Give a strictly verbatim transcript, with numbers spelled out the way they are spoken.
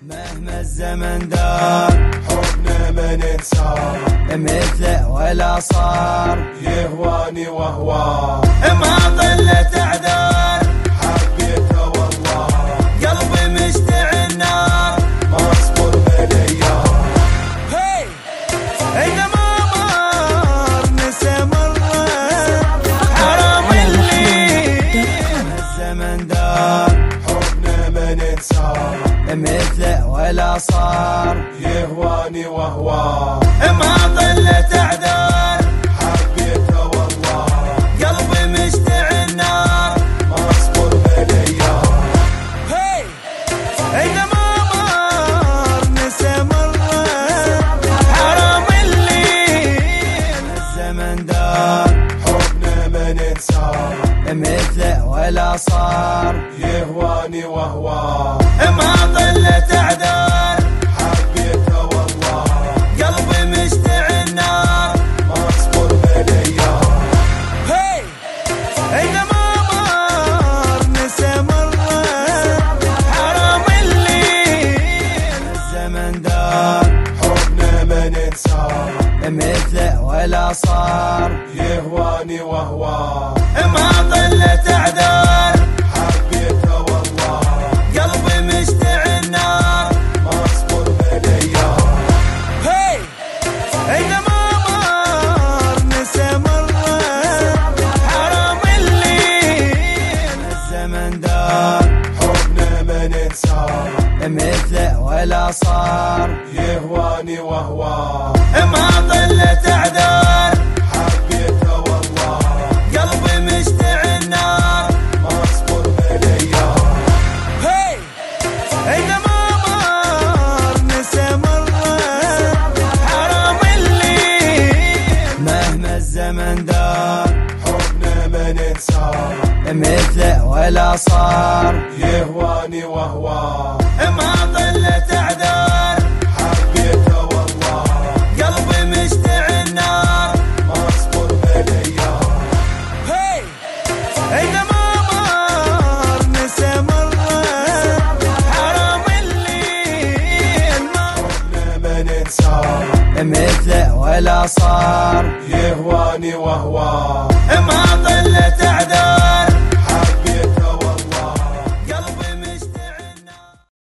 مهما الزمن دار حبنا ما ننساه، مثله ولا صار يهواني وهواه، ما ضلت اعذار حبيته والله، قلبي مشتعل نار ما اصبر بالايام. هي اذا ما مر نسى مره حرام اللي الزمن دار حبنا ما ننساه، مثله ولا صار يهواني وهواه، ما ضلت اعذار حبيته والله، قلبي مشتعل نار ما اصبر بالايام. هي اذا ما مر نسى مره حرام اللي الزمن دار حبنا ما ننساه، مثله ولا صار يهواني وهواه، ما ضلت اعذار حبيته والله، قلبي مشتعل نار ما اصبر بالايام. هي اذا ما مر نسى مره حرام اللي الزمن دار حبنا ما ننساه، مثله ولا صار يهواني وهواه، ما ضلت اعذار حبيته والله، قلبي مشتعل نار ما اصبر بالايام. هي اذا ما مر نسى مره حرام اللي الزمن دار حبنا ما ننساه، مثله ولا صار يهواني وهواه، ما ضلت اعذار حبيته والله، قلبي مشتعل نار ما اصبر بالايام. هي اذا ما مر نسى مره حرام اللي مهما الزمن دار حبنا ما ننساه، مثله ولا صار يهواني وهواه، ما ضلت اعذار حبيته والله، قلبي مشتعل نار ما اصبر بالايام. هي اذا ما مر نسى مره حرام اللي حبنا ما ننساه، مثله ولا صار يهواني وهواه، ما ضلت اعذار